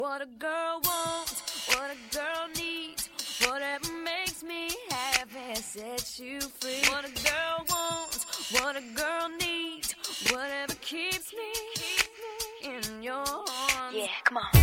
What a girl wants, what a girl needs, whatever makes me happy sets you free. What a girl wants, what a girl needs, whatever keeps me in your arms. Yeah, come on.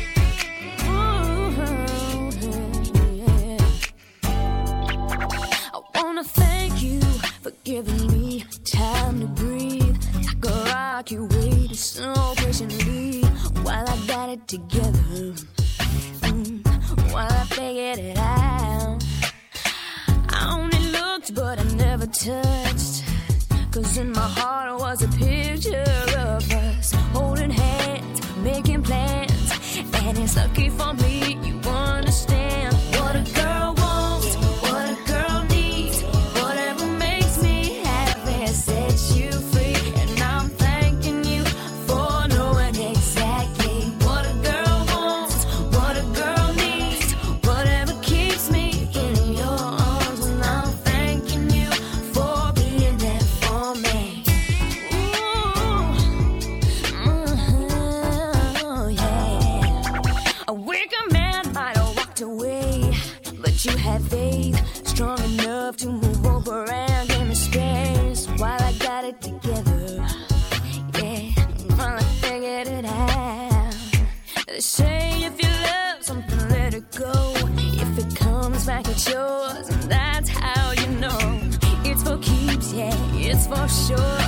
I wanna thank you for giving me time to breathe. Like a rock you waited so patiently while I got it together, while I figured it out. I only looked but I never touched, 'cause in my heart was a picture of us holding hands, making plans. And it's lucky for me you understand what a girl wants, what a girl needs, whatever makes me happy sets you free. And I'm thanking you for knowing exactly what a girl wants, what a girl needs, whatever keeps me in your arms. And I'm thanking you for being there for me. Yeah. A weaker man might have walked away, but you had faith strong enough to move over and give me space while I got it together. Yeah, finally figured it out. They say if you love something, let it go. If it comes back, it's yours, and that's how you know it's for keeps. Yeah, it's for sure.